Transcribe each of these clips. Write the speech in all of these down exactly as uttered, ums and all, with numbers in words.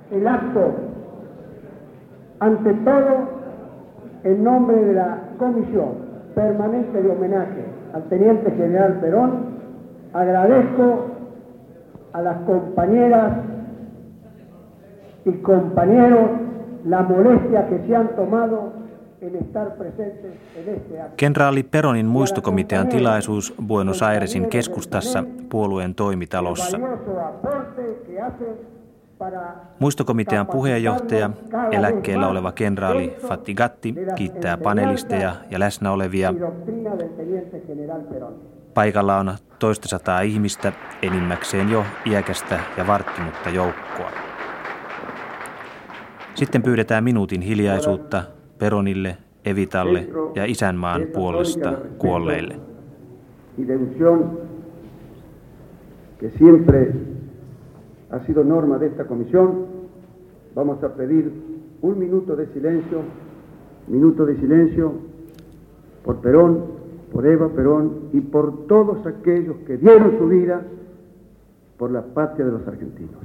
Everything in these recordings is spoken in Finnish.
el acto ante todo en nombre de la Comisión Permanente de Homenaje al Teniente General Perón. Agradezco a las compañeras y compañeros la molestia que se han tomado en estar presentes en este acto. Kenraali Peronin muistokomitean tilaisuus Buenos Airesin keskustassa puolueen toimitalossa. Muistokomitean puheenjohtaja, eläkkeellä oleva kenraali Fattigatti, kiittää panelisteja ja läsnä olevia. Paikalla on toista sataa ihmistä, enimmäkseen jo iäkästä ja varttunutta joukkoa. Sitten pyydetään minuutin hiljaisuutta Peronille, Evitalle ja isänmaan puolesta kuolleille. Que siempre ha sido norma de esta comisión, vamos a pedir un minuto de silencio, minuto de silencio por Perón, por Eva Perón y por todos aquellos que dieron su vida por la patria de los argentinos.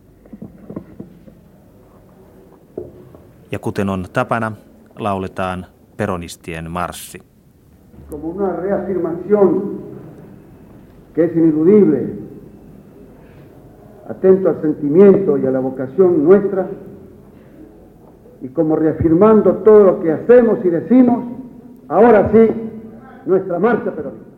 Ja kuten on tapana, lauletaan peronistien marssi. Como una reafirmación que es ineludible, atento al sentimiento y a la vocación nuestra, y como reafirmando todo lo que hacemos y decimos, ahora sí, nuestra marcha peronista.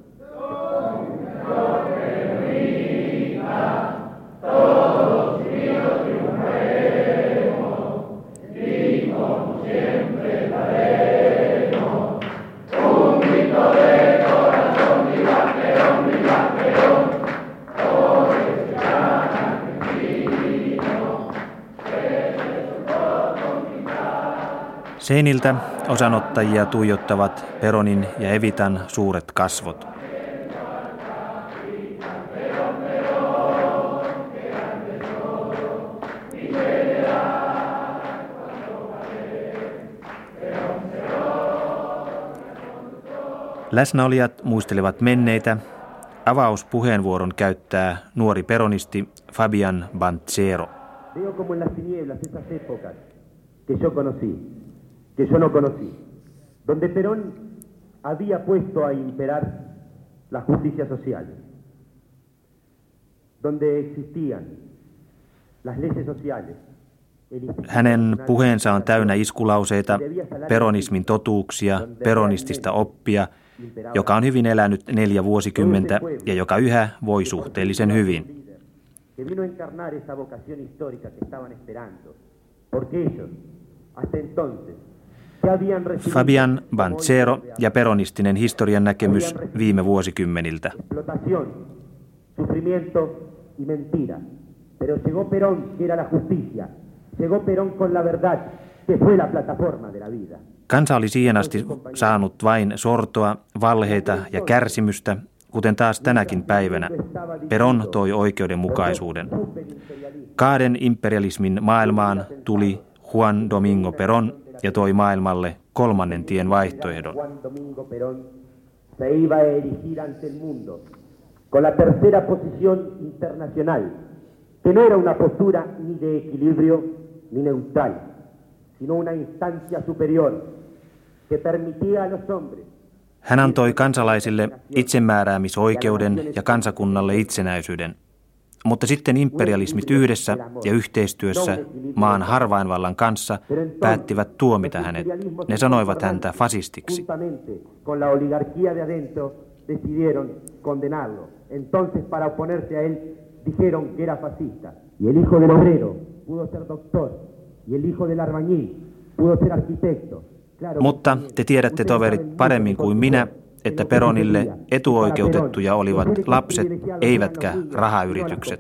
Seiniltä osanottajia tuijottavat Peronin ja Evitan suuret kasvot. Läsnäolijat muistelevat menneitä. Avauspuheenvuoron käyttää nuori peronisti Fabian Banchero. Veo como en las tinieblas esas épocas que yo conocí, que yo no conocí, donde Perón había puesto a imperar la justicia social, donde existían las leyes sociales. Hänen puheensa on täynnä iskulauseita, peronismin totuuksia, peronistista oppia, joka on hyvin elänyt neljä vuosikymmentä ja joka yhä voi suhteellisen hyvin. Fabian Banchero ja peronistinen historian näkemys viime vuosikymmeniltä. Kansa oli siihen asti saanut vain sortoa, valheita ja kärsimystä, kuten taas tänäkin päivänä. Perón toi oikeudenmukaisuuden. Kahden imperialismin maailmaan tuli Juan Domingo Perón ja toi maailmalle kolmannen tien vaihtoehdon. Con la tercera posición internacional, que no era una postura ni de equilibrio ni neutral, sino una instancia superior que permitía a los hombres. Hän antoi kansalaisille itsemääräämisoikeuden ja kansakunnalle itsenäisyyden. Mutta sitten imperialismit yhdessä ja yhteistyössä maan harvainvallan kanssa päättivät tuomita hänet. Ne sanoivat häntä fasistiksi. Decidieron condenarlo. Entonces, para oponerse a él, dijeron que era fascista. Y el hijo del obrero pudo ser doctor, y el hijo del albañil pudo ser arquitecto. Claro, mutta te tiedätte, toverit, paremmin kuin minä, että Peronille etuoikeutettuja olivat lapset, eivätkä rahayritykset.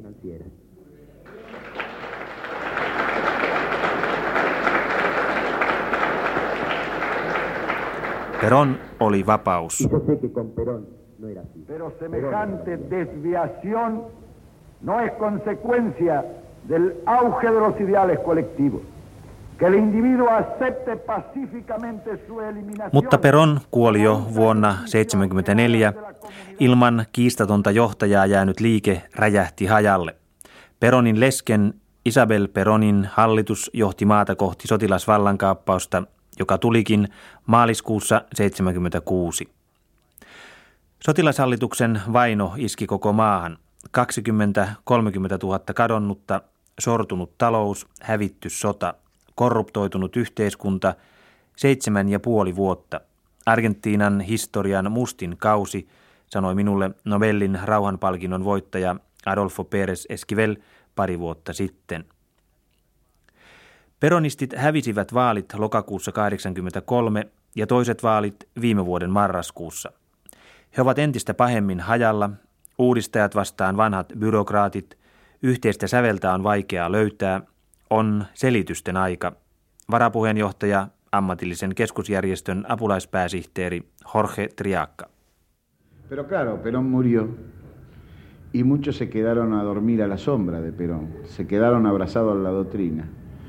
Perón oli vapaus. Pero semejante desviación no es consecuencia del auge de los ideales colectivos. Que el individuo acepte pacíficamente su eliminación. Mutta Perón kuoli jo vuonna tuhatyhdeksänsataaseitsemänkymmentäneljä. Ilman kiistatonta johtajaa jäänyt liike räjähti hajalle. Peronin lesken Isabel Peronin hallitus johti maata kohti sotilasvallankaappausta, joka tulikin maaliskuussa seitsemänkymmentäkuusi. Sotilashallituksen vaino iski koko maahan. kaksikymmentä kolmekymmentä tuhatta kadonnutta, sortunut talous, hävitty sota, korruptoitunut yhteiskunta, seitsemän ja puoli vuotta. Argentiinan historian mustin kausi, sanoi minulle Nobelin rauhanpalkinnon voittaja Adolfo Pérez Esquivel pari vuotta sitten. Peronistit hävisivät vaalit lokakuussa kahdeksankymmentäkolme ja toiset vaalit viime vuoden marraskuussa. He ovat entistä pahemmin hajalla, uudistajat vastaan vanhat byrokraatit, yhteistä säveltä on vaikeaa löytää, on selitysten aika. Varapuheenjohtaja, ammatillisen keskusjärjestön apulaispääsihteeri Jorge Triaca. Pero claro, Perón murió y muchos se quedaron a dormir a la sombra de Perón, se quedaron abrazados a la doctrina.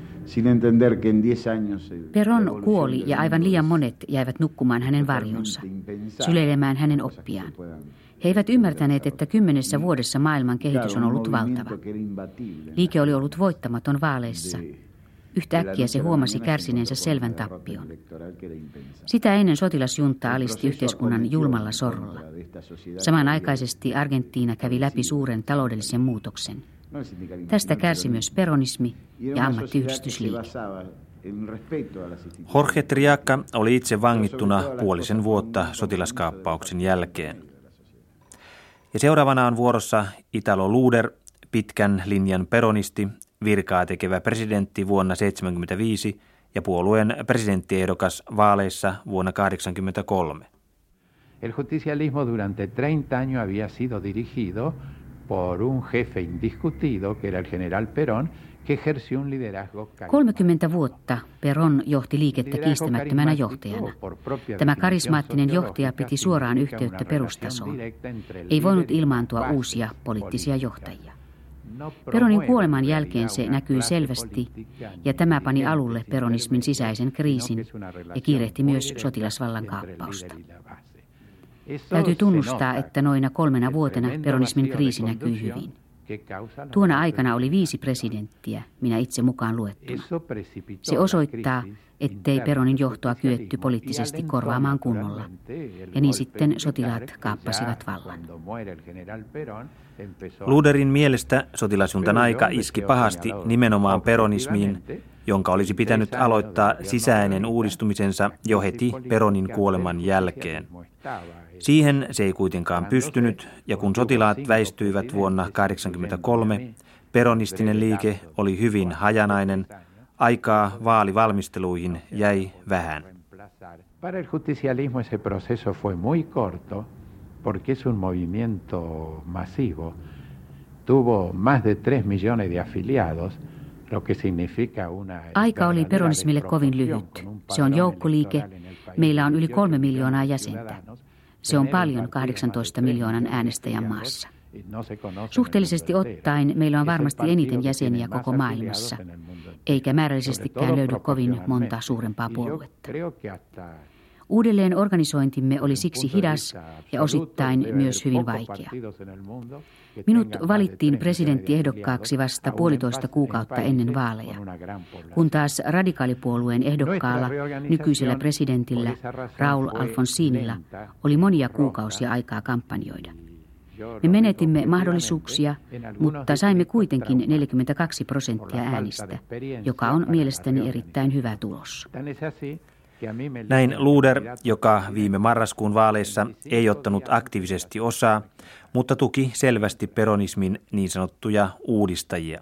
Perón kuoli ja aivan liian monet jäivät nukkumaan hänen varjonsa, syleilemään hänen oppiaan. He eivät ymmärtäneet, että kymmenessä vuodessa maailman kehitys on ollut valtava. Liike oli ollut voittamaton vaaleissa. Yhtäkkiä se huomasi kärsineensä selvän tappion. Sitä ennen sotilasjunta alisti yhteiskunnan julmalla sorrolla. Samanaikaisesti Argentiina kävi läpi suuren taloudellisen muutoksen. Tästä kärsi myös peronismi ja ammattiyhdistysliike. Jorge Triaca oli itse vangittuna puolisen vuotta sotilaskaappauksen jälkeen. Ja seuraavana on vuorossa Italo Luder, pitkän linjan peronisti, virkaa tekevä presidentti vuonna seitsemänkymmentäviisi ja puolueen presidenttiehdokas vaaleissa vuonna kahdeksankymmentäkolme. El justicialismo durante treinta años había sido dirigido por un jefe indiscutido, que era el general Perón, que ejerció un liderazgo. kolmekymmentä vuotta Perón johti liikettä kiistämättömänä johtajana. Tämä karismaattinen johtaja piti suoraan yhteyttä perustasoon. Ei voinut ilmaantua uusia poliittisia johtajia. Peronin kuoleman jälkeen se näkyi selvästi, ja tämä pani alulle peronismin sisäisen kriisin ja kiirehti myös sotilasvallan kaappausta. Täytyy tunnustaa, että noina kolmena vuotena peronismin kriisi näkyi hyvin. Tuona aikana oli viisi presidenttiä, minä itse mukaan luettuna. Se osoittaa, ettei Peronin johtoa kyetty poliittisesti korvaamaan kunnolla. Ja niin sitten sotilaat kaappasivat vallan. Luderin mielestä sotilasjuntan aika iski pahasti nimenomaan peronismiin, jonka olisi pitänyt aloittaa sisäinen uudistumisensa jo heti Peronin kuoleman jälkeen. Siihen se ei kuitenkaan pystynyt, ja kun sotilaat väistyivät vuonna kahdeksankymmentäkolme, peronistinen liike oli hyvin hajanainen, aikaa vaalivalmisteluihin jäi vähän. Para el justicialismo ese proceso fue muy corto, porque es un movimiento masivo. Tuvo más de tres millones de afiliados, lo que significa una... Aika oli peronismille kovin lyhyt. Se on joukkoliike. Meillä on yli kolme miljoonaa jäsentä. Se on paljon kahdeksantoista miljoonan äänestäjän maassa. Suhteellisesti ottaen meillä on varmasti eniten jäseniä koko maailmassa, eikä määrällisestikään löydy kovin monta suurempaa puoluetta. Uudelleen organisointimme oli siksi hidas ja osittain myös hyvin vaikea. Minut valittiin presidenttiehdokkaaksi vasta puolitoista kuukautta ennen vaaleja, kun taas radikaalipuolueen ehdokkaalla, nykyisellä presidentillä Raúl Alfonsinilla oli monia kuukausia aikaa kampanjoida. Me menetimme mahdollisuuksia, mutta saimme kuitenkin neljäkymmentäkaksi prosenttia äänistä, joka on mielestäni erittäin hyvä tulos. Näin Luder, joka viime marraskuun vaaleissa ei ottanut aktiivisesti osaa, mutta tuki selvästi peronismin niin sanottuja uudistajia.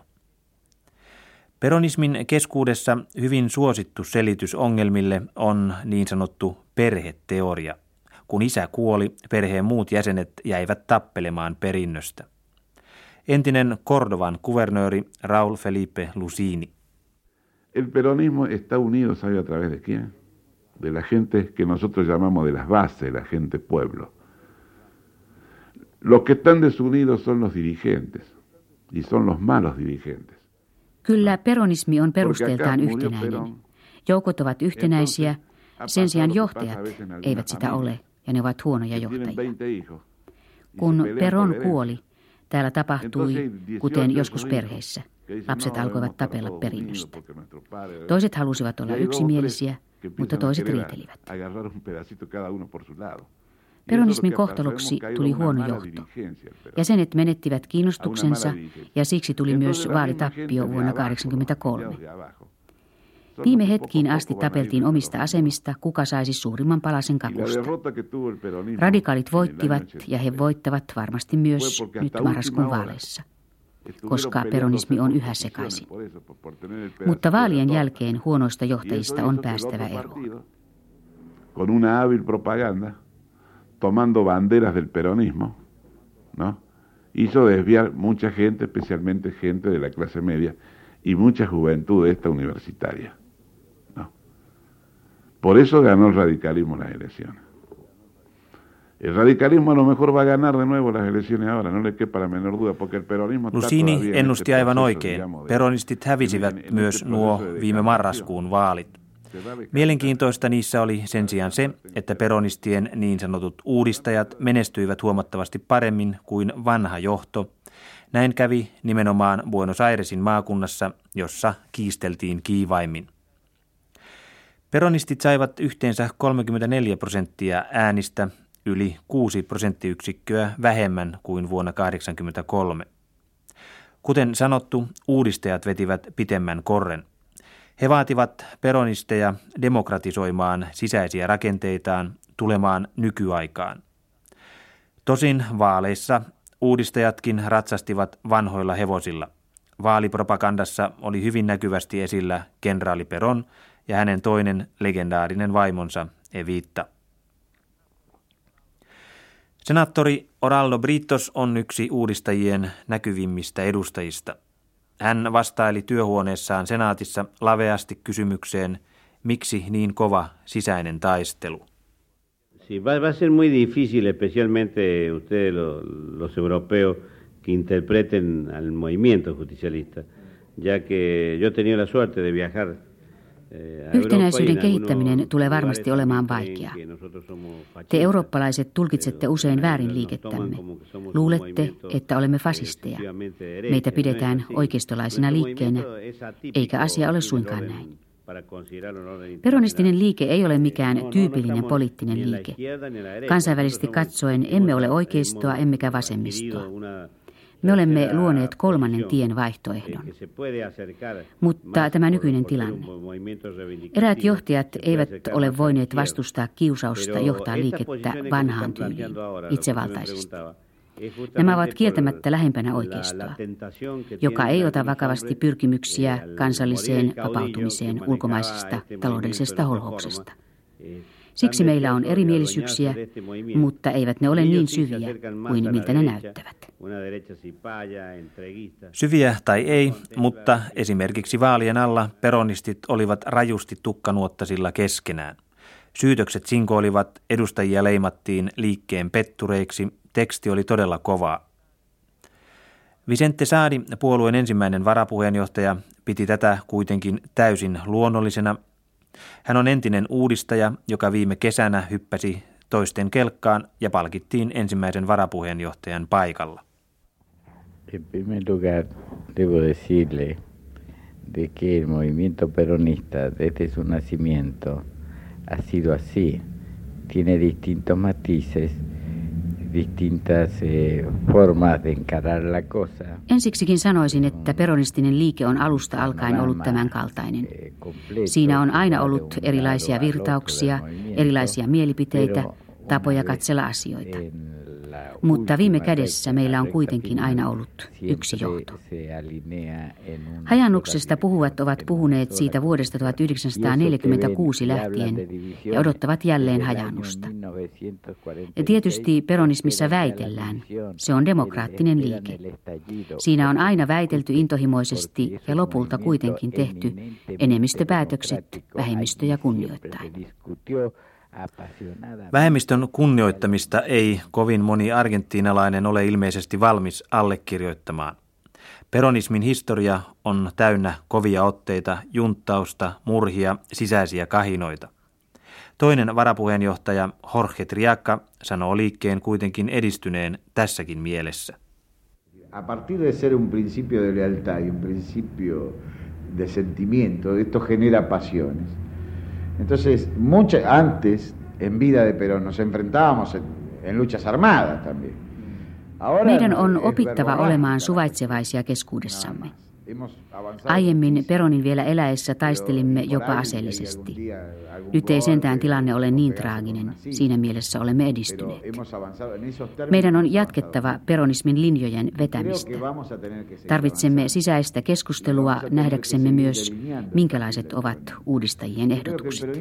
Peronismin keskuudessa hyvin suosittu selitys ongelmille on niin sanottu perheteoria. Kun isä kuoli, perheen muut jäsenet jäivät tappelemaan perinnöstä. Entinen Cordovan kuvernööri Raúl Felipe Lucini. El peronismo está unido, ¿sabe a través de quién? De la gente que nosotros llamamos de las bases, la gente pueblo. Los que están desunidos son los dirigentes, y son los malos dirigentes. Kyllä peronismi on perusteeltaan yhtenäinen. Joukot ovat yhtenäisiä, sen sijaan johtajat eivät sitä ole, ja ne ovat huonoja johtajia. Kun Perón kuoli, Täällä tapahtui, kuten joskus perheissä. Lapset alkoivat tapella perinnöstä. Toiset halusivat olla yksimielisiä, mutta toiset riitelivät. Peronismin kohtaloksi tuli huono johto. Jäsenet menettivät kiinnostuksensa ja siksi tuli myös vaalitappio vuonna tuhatyhdeksänsataakahdeksankymmentäkolme. Viime hetkiin asti tapeltiin omista asemista, kuka saisi suurimman palasen kakusta. Radikaalit voittivat ja he voittavat varmasti myös nyt marraskuun vaaleissa, koska peronismi on yhä sekaisin. Mutta vaalien jälkeen huonoista johtajista on päästävä eroon. Con una hábil propaganda, tomando banderas del peronismo, ¿no? Hizo desviar mucha gente, especialmente gente de la clase media y mucha juventud de esta universitaria, ¿no? Por eso ganó el radicalismo las elecciones. El radicalismo a lo mejor va a ganar de nuevo las elecciones ahora, no le quepa la menor duda, porque el peronismo... Lusini ennusti aivan oikein. Peronistit hävisivät myös nuo viime marraskuun vaalit. Mielenkiintoista niissä oli sen sijaan se, että peronistien niin sanotut uudistajat menestyivät huomattavasti paremmin kuin vanha johto. Näin kävi nimenomaan Buenos Airesin maakunnassa, jossa kiisteltiin kiivaimmin. Peronistit saivat yhteensä kolmekymmentäneljä prosenttia äänistä, yli kuusi prosenttiyksikköä vähemmän kuin vuonna tuhatyhdeksänsataakahdeksankymmentäkolme. Kuten sanottu, uudistajat vetivät pitemmän korren. He vaativat peronisteja demokratisoimaan sisäisiä rakenteitaan, tulemaan nykyaikaan. Tosin vaaleissa uudistajatkin ratsastivat vanhoilla hevosilla. Vaalipropagandassa oli hyvin näkyvästi esillä kenraali Perón ja hänen toinen legendaarinen vaimonsa Evita. Senaattori Oraldo Britos on yksi uudistajien näkyvimmistä edustajista. Hän vastaili työhuoneessaan senaatissa laveasti kysymykseen, miksi niin kova sisäinen taistelu. Sí, va, va a ser muy difícil, especialmente ustedes los, los europeos, que interpreten al movimiento justicialista, ya que yo he tenido la suerte de viajar. Yhtenäisyyden kehittäminen tulee varmasti olemaan vaikeaa. Te eurooppalaiset tulkitsette usein väärin liikettämme. Luulette, että olemme fasisteja. Meitä pidetään oikeistolaisena liikkeenä, eikä asia ole suinkaan näin. Peronistinen liike ei ole mikään tyypillinen poliittinen liike. Kansainvälisesti katsoen emme ole oikeistoa emmekä vasemmistoa. Me olemme luoneet kolmannen tien vaihtoehdon. Mutta tämä nykyinen tilanne. Eräät johtajat eivät ole voineet vastustaa kiusausta johtaa liikettä vanhaan tyyliin, itsevaltaisesti. Nämä ovat kieltämättä lähempänä oikeistoa, joka ei ota vakavasti pyrkimyksiä kansalliseen vapautumiseen ulkomaisesta taloudellisesta holhouksesta. Siksi meillä on erimielisyyksiä, mutta eivät ne ole niin syviä kuin miltä ne näyttävät. Syviä tai ei, mutta esimerkiksi vaalien alla peronistit olivat rajusti tukkanuottasilla keskenään. Syytökset sinkoilivat, edustajia leimattiin liikkeen pettureiksi, teksti oli todella kovaa. Vicente Saadi, puolueen ensimmäinen varapuheenjohtaja, piti tätä kuitenkin täysin luonnollisena. Hän on entinen uudistaja, joka viime kesänä hyppäsi toisten kelkkaan ja palkittiin ensimmäisen varapuheenjohtajan paikalla. En primer lugar, debo decirle de que el movimiento peronista desde su nacimiento ha sido así. Tiene distintos matices, distintas eh, formas de encarar la cosa. Ensiksikin sanoisin, että peronistinen liike on alusta alkaen ollut tämän kaltainen. Siinä on aina ollut erilaisia virtauksia, erilaisia mielipiteitä, tapoja katsella asioita. Mutta viime kädessä meillä on kuitenkin aina ollut yksi johto. Hajannuksesta puhuvat ovat puhuneet siitä vuodesta tuhatyhdeksänsataaneljäkymmentäkuusi lähtien ja odottavat jälleen hajannusta. Ja tietysti peronismissa väitellään. Se on demokraattinen liike. Siinä on aina väitelty intohimoisesti ja lopulta kuitenkin tehty enemmistöpäätökset vähemmistöjä kunnioittaen. Vähemmistön kunnioittamista ei kovin moni argentiinalainen ole ilmeisesti valmis allekirjoittamaan. Peronismin historia on täynnä kovia otteita, junttausta, murhia, sisäisiä kahinoita. Toinen varapuheenjohtaja Jorge Triaca sanoo liikkeen kuitenkin edistyneen tässäkin mielessä. A partir de ser un principio de lealtad y un principio de sentimiento, esto genera pasiones. Entonces, mucho, antes, en vida de Perón, nos enfrentábamos en, en luchas armadas también. Ahora Meidän on opittava olemaan suvaitsevaisia keskuudessamme. Aiemmin Peronin vielä eläessä taistelimme jopa aseellisesti. Nyt ei sentään tilanne ole niin traaginen. Siinä mielessä olemme edistyneet. Meidän on jatkettava peronismin linjojen vetämistä. Tarvitsemme sisäistä keskustelua nähdäksemme myös, minkälaiset ovat uudistajien ehdotukset.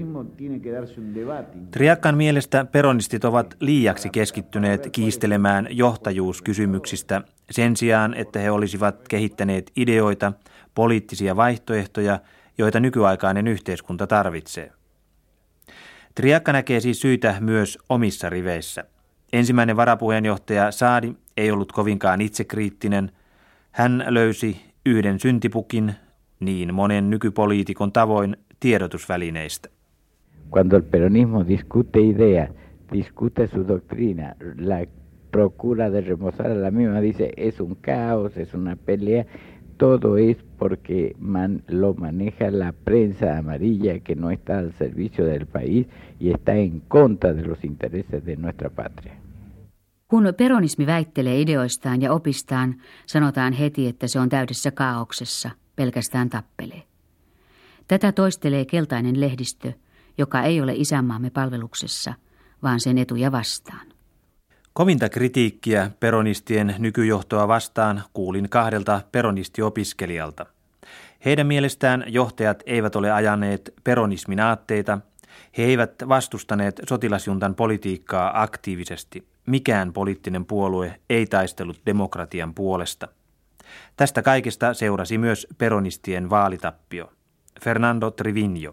Triakan mielestä peronistit ovat liiaksi keskittyneet kiistelemään johtajuuskysymyksistä sen sijaan, että he olisivat kehittäneet ideoita, poliittisia vaihtoehtoja, joita nykyaikainen yhteiskunta tarvitsee. Triakka näkee siis syitä myös omissa riveissä. Ensimmäinen varapuheenjohtaja Saadi ei ollut kovinkaan itsekriittinen. Hän löysi yhden syntipukin, niin monen nykypoliitikon tavoin, tiedotusvälineistä. Cuando el peronismo discute ideas, discute su doctrina, la procura de remozar a la misma, dice es un caos, es una pelea, todo es porque man, lo maneja la prensa amarilla que no está al servicio del país y está en contra de los intereses de nuestra patria. Kun peronismi väittelee ideoistaan ja opistaan, sanotaan heti, että se on täydessä kaauksessa, pelkästään tappelee. Tätä toistelee keltainen lehdistö, joka ei ole isänmaamme palveluksessa, vaan sen etuja vastaan. Kovinta kritiikkiä peronistien nykyjohtoa vastaan kuulin kahdelta peronistiopiskelijalta. Heidän mielestään johtajat eivät ole ajaneet peronismin aatteita, he eivät vastustaneet sotilasjuntan politiikkaa aktiivisesti. Mikään poliittinen puolue ei taistellut demokratian puolesta. Tästä kaikesta seurasi myös peronistien vaalitappio. Fernando Triviño.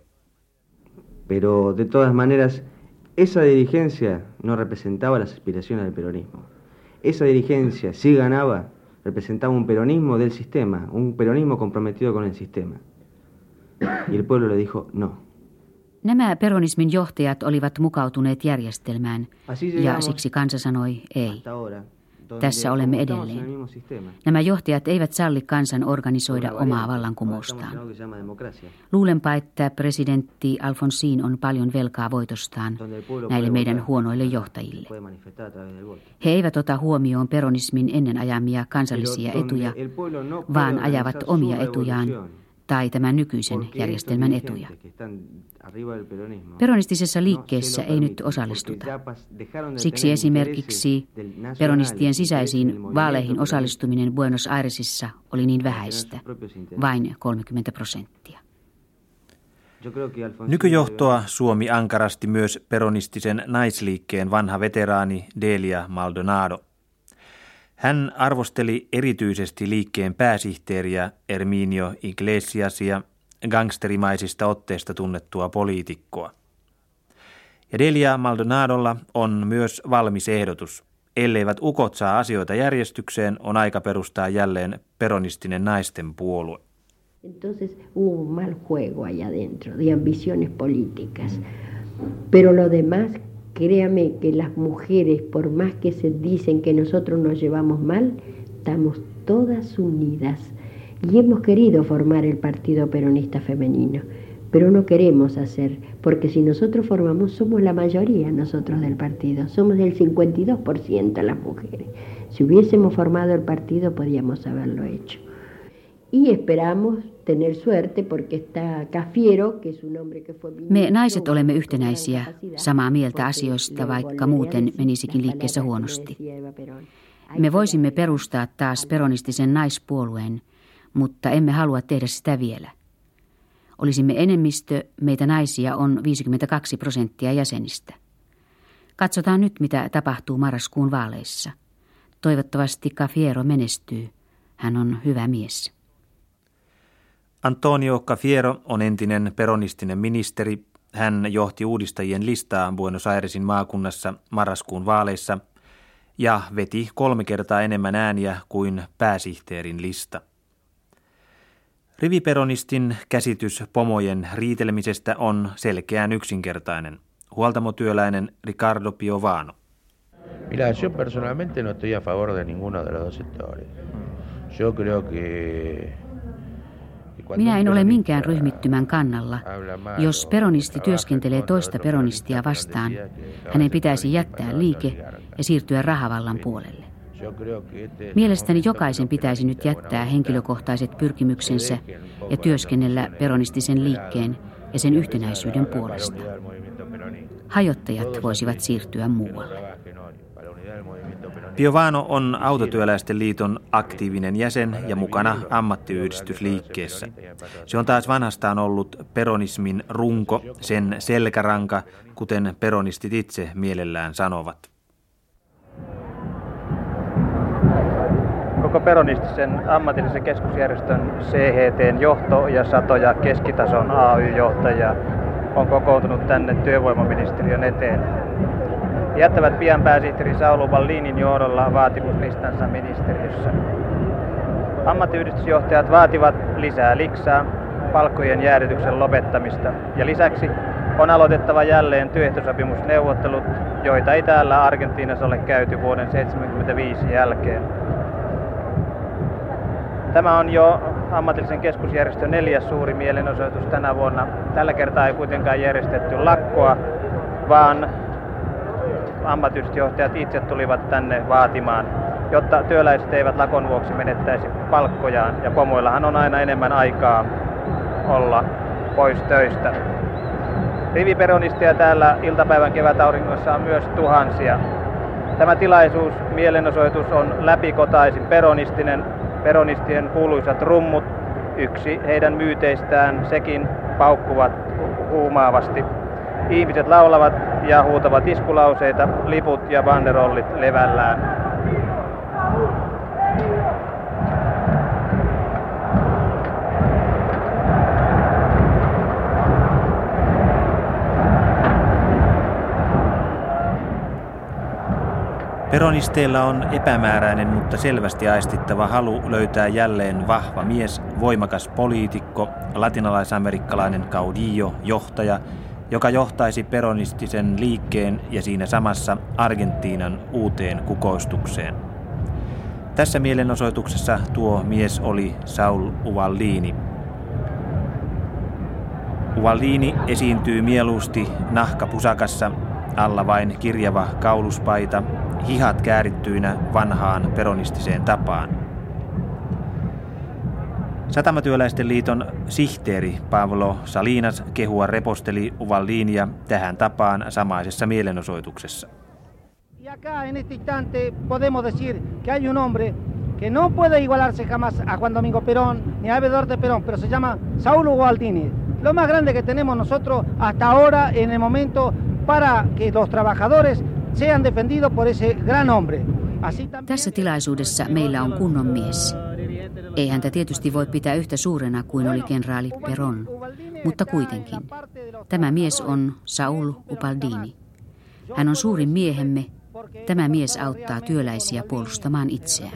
Pero de todas maneras, esa dirigencia no representaba las aspiraciones del peronismo. Esa dirigencia, si ganaba, representaba un peronismo del sistema, un peronismo comprometido con el sistema. Y el pueblo le dijo no. Nämä peronismin johtajat olivat mukautuneet järjestelmään, ja siksi kansa sanoi ei. Tässä olemme edelleen. Nämä johtajat eivät salli kansan organisoida omaa vallankumoustaan. Luulenpa, että presidentti Alfonsin on paljon velkaa voitostaan näille meidän huonoille johtajille. He eivät ota huomioon peronismin ennen ajamia kansallisia etuja, vaan ajavat omia etujaan tai tämän nykyisen järjestelmän etuja. Peronistisessa liikkeessä ei nyt osallistuta. Siksi esimerkiksi peronistien sisäisiin vaaleihin osallistuminen Buenos Airesissa oli niin vähäistä, vain kolmekymmentä prosenttia. Nykyjohtoa suomi ankarasti myös peronistisen naisliikkeen vanha veteraani Delia Maldonado. Hän arvosteli erityisesti liikkeen pääsihteeriä Herminio Iglesiasia, gangsterimaisista otteista tunnettua poliitikkoa. Ja Delia Maldonadolla on myös valmis ehdotus. Elleivät ukot saa asioita järjestykseen, on aika perustaa jälleen peronistinen naisten puolue. Entonces hubo un mal juego allá adentro de ambiciones políticas. Pero lo demás, créame que las mujeres, por más que se dicen que nosotros nos llevamos mal, estamos todas unidas. Y hemos querido formar el Partido Peronista Femenino, pero no queremos hacer, porque si nosotros formamos, somos la mayoría nosotros del partido, somos del cincuenta y dos por ciento las mujeres. Si hubiésemos formado el partido, podíamos haberlo hecho. Y esperamos tener suerte, porque está Cafiero, que es un hombre que fue... Me naiset olemme yhtenäisiä, samaa mieltä asioista, vaikka muuten menisikin liikkeessä huonosti. Me voisimme perustaa taas peronistisen naispuolueen, mutta emme halua tehdä sitä vielä. Olisimme enemmistö, meitä naisia on viisikymmentäkaksi prosenttia jäsenistä. Katsotaan nyt, mitä tapahtuu marraskuun vaaleissa. Toivottavasti Cafiero menestyy. Hän on hyvä mies. Antonio Cafiero on entinen peronistinen ministeri. Hän johti uudistajien listaa Buenos Airesin maakunnassa marraskuun vaaleissa ja veti kolme kertaa enemmän ääniä kuin pääsihteerin lista. Riviperonistin käsitys pomojen riitelemisestä on selkeän yksinkertainen. Huoltamotyöläinen Ricardo Piovano. Mira, yo personalmente no estoy a favor de ninguno de los dos sectores. Minä en ole minkään ryhmittymän kannalla. Jos peronisti työskentelee toista peronistia vastaan, hänen pitäisi jättää liike ja siirtyä rahavallan puolelle. Mielestäni jokaisen pitäisi nyt jättää henkilökohtaiset pyrkimyksensä ja työskennellä peronistisen liikkeen ja sen yhtenäisyyden puolesta. Hajottajat voisivat siirtyä muualle. Piovano on Autotyöläisten liiton aktiivinen jäsen ja mukana ammattiyhdistysliikkeessä. Se on taas vanhastaan ollut peronismin runko, sen selkäranka, kuten peronistit itse mielellään sanovat. Koko peronistisen ammatillisen keskusjärjestön C H T:n johto ja satoja keskitason A Y-johtajia on kokoontunut tänne työvoimaministeriön eteen. Jättävät pian pääsihteeri Saul Ubaldinin johdolla vaatimuslistansa ministeriössä. Ammattiyhdistysjohtajat vaativat lisää liksaa, palkkojen jäädytyksen lopettamista ja lisäksi on aloitettava jälleen työehtosopimusneuvottelut, joita ei täällä Argentiinassa ole käyty vuoden tuhatyhdeksänsataaseitsemänkymmentäviisi jälkeen. Tämä on jo ammatillisen keskusjärjestön neljäs suuri mielenosoitus tänä vuonna. Tällä kertaa ei kuitenkaan järjestetty lakkoa, vaan ammattiyhdistysjohtajat itse tulivat tänne vaatimaan, jotta työläiset eivät lakon vuoksi menettäisi palkkojaan. Ja pomoillahan on aina enemmän aikaa olla pois töistä. Riviperonisteja täällä iltapäivän kevätauringossa on myös tuhansia. Tämä tilaisuus, mielenosoitus, on läpikotaisin peronistinen. Peronistien kuuluisat rummut, yksi heidän myyteistään, sekin paukkuvat huumaavasti. Ihmiset laulavat ja huutavat iskulauseita, liput ja banderollit levällään. Peronisteilla on epämääräinen, mutta selvästi aistittava halu löytää jälleen vahva mies, voimakas poliitikko, latinalaisamerikkalainen caudillo, johtaja, joka johtaisi peronistisen liikkeen ja siinä samassa Argentiinan uuteen kukoistukseen. Tässä mielenosoituksessa tuo mies oli Saul Ubaldini. Ubaldini esiintyy mieluusti nahkapusakassa, alla vain kirjava kauluspaita, hihat käärittyinä vanhaan peronistiseen tapaan. Satamatyöläisten liiton sihteeri Pablo Salinas kehua reposteli Ubaldinia tähän tapaan samaisessa mielenosoituksessa. Y acá en este instante podemos decir que hay un hombre que no puede igualarse jamás a Juan Domingo Perón ni a Eduardo Perón, pero se llama Saul Ubaldini. Lo más grande que tenemos nosotros hasta ahora en el momento para que los trabajadores sean defendidos por ese gran hombre. Tässä tilaisuudessa meillä on kunnon mies. Ei häntä tietysti voi pitää yhtä suurena kuin oli kenraali Perón, mutta kuitenkin. Tämä mies on Saul Ubaldini. Hän on suurin miehemme. Tämä mies auttaa työläisiä puolustamaan itseään.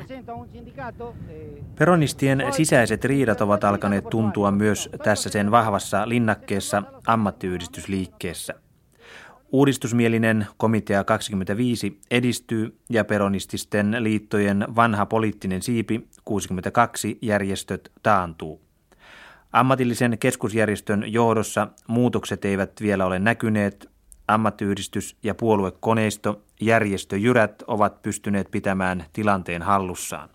Peronistien sisäiset riidat ovat alkaneet tuntua myös tässä sen vahvassa linnakkeessa ammattiyhdistysliikkeessä. Uudistusmielinen komitea kaksikymmentäviisi edistyy ja peronististen liittojen vanha poliittinen siipi kuusikymmentäkaksi järjestöt taantuu. Ammatillisen keskusjärjestön johdossa muutokset eivät vielä ole näkyneet. Ammattiyhdistys- ja puoluekoneisto, järjestöjyrät ovat pystyneet pitämään tilanteen hallussaan.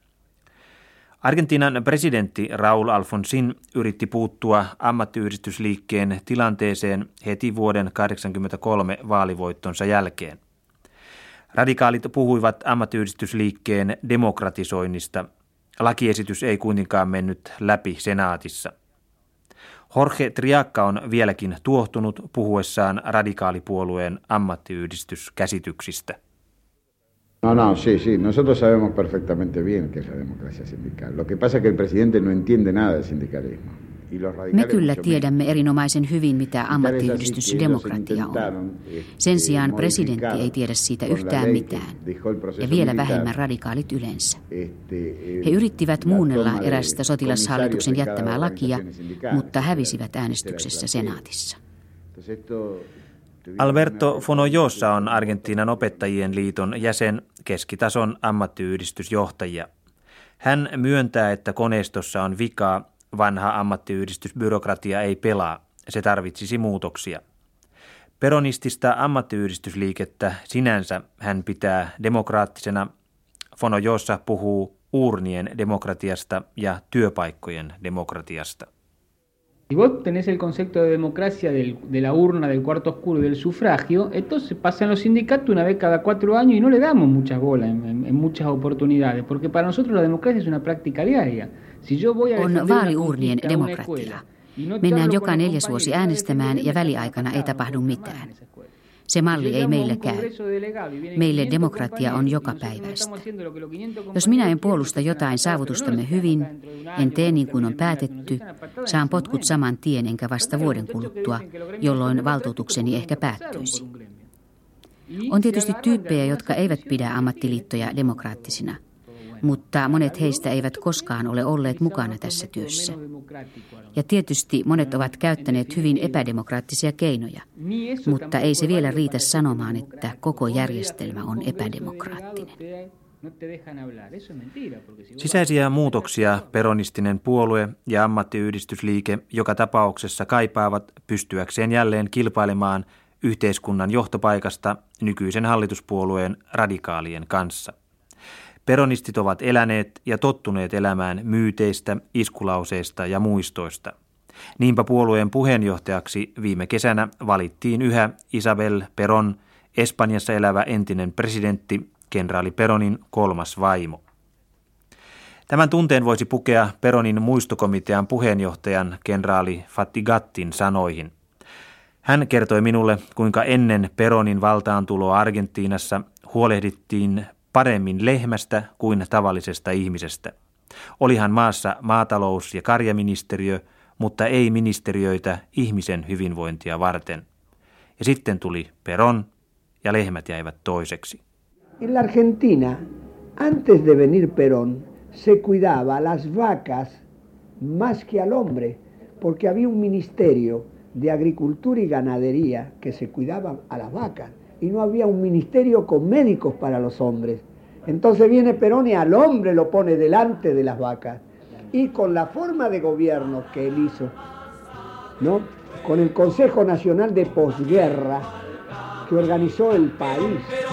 Argentiinan presidentti Raúl Alfonsín yritti puuttua ammattiyhdistysliikkeen tilanteeseen heti vuoden tuhatyhdeksänsataakahdeksankymmentäkolme vaalivoittonsa jälkeen. Radikaalit puhuivat ammattiyhdistysliikkeen demokratisoinnista. Lakiesitys ei kuitenkaan mennyt läpi senaatissa. Jorge Triaca on vieläkin tuohtunut puhuessaan radikaalipuolueen ammattiyhdistyskäsityksistä. No, no, sí, sí. Nosotros sabemos perfectamente bien que es la democracia sindical. Lo que pasa es que el presidente no entiende nada del sindicalismo. Me kyllä tiedämme erinomaisen hyvin, mitä ammattiyhdistysdemokratia on. Sen sijaan presidentti ei tiedä siitä yhtään mitään, ja vielä vähemmän radikaalit yleensä. He yrittivät muunnella erästä sotilashallituksen jättämää lakia, mutta hävisivät äänestyksessä senaatissa. Alberto Fonollosa on Argentiinan opettajien liiton jäsen, keskitason ammattiyhdistysjohtajia. Hän myöntää, että koneistossa on vikaa, vanha ammattiyhdistysbyrokratia ei pelaa, se tarvitsisi muutoksia. Peronistista ammattiyhdistysliikettä sinänsä hän pitää demokraattisena. Fonojossa puhuu urnien demokratiasta ja työpaikkojen demokratiasta. Si vos tenés el concepto de democracia del, de la urna, del cuarto oscuro y del sufragio, entonces pasan los sindicatos una vez cada cuatro años y no le damos muchas bolas en, en, en muchas oportunidades, porque para nosotros la democracia es una práctica diaria. Si yo voy a on vaaliurnien demokratia. Mennään joka neljäs vuosi äänestämään ja väliaikana ei tapahdu mitään. Se malli ei meille käy. Meille demokratia on jokapäiväistä. Jos minä en puolusta jotain saavutustamme hyvin, en tee niin kuin on päätetty, saan potkut saman tien enkä vasta vuoden kuluttua, jolloin valtuutukseni ehkä päättyisi. On tietysti tyyppejä, jotka eivät pidä ammattiliittoja demokraattisina, mutta monet heistä eivät koskaan ole olleet mukana tässä työssä. Ja tietysti monet ovat käyttäneet hyvin epädemokraattisia keinoja, mutta ei se vielä riitä sanomaan, että koko järjestelmä on epädemokraattinen. Sisäisiä muutoksia peronistinen puolue ja ammattiyhdistysliike joka tapauksessa kaipaavat pystyäkseen jälleen kilpailemaan yhteiskunnan johtopaikasta nykyisen hallituspuolueen radikaalien kanssa. Peronistit ovat eläneet ja tottuneet elämään myyteistä, iskulauseista ja muistoista. Niinpä puolueen puheenjohtajaksi viime kesänä valittiin yhä Isabel Perón, Espanjassa elävä entinen presidentti, kenraali Peronin kolmas vaimo. Tämän tunteen voisi pukea Peronin muistokomitean puheenjohtajan kenraali Fatigattin sanoihin. Hän kertoi minulle, kuinka ennen Peronin valtaantuloa Argentiinassa huolehdittiin paremmin lehmästä kuin tavallisesta ihmisestä. Olihan maassa maatalous- ja karjaministeriö, mutta ei ministeriöitä ihmisen hyvinvointia varten. Ja sitten tuli Perón ja lehmät jäivät toiseksi. En la Argentina, antes de venir Perón, se cuidaba las vacas más que al hombre, porque había un ministerio de agricultura y ganadería que se cuidaba a las vacas. Y no había un ministerio con médicos para los hombres. Entonces viene Perón y al hombre lo pone delante de las vacas. Y con la forma de gobierno que él hizo, ¿no? Con el Consejo Nacional de Posguerra que organizó el país,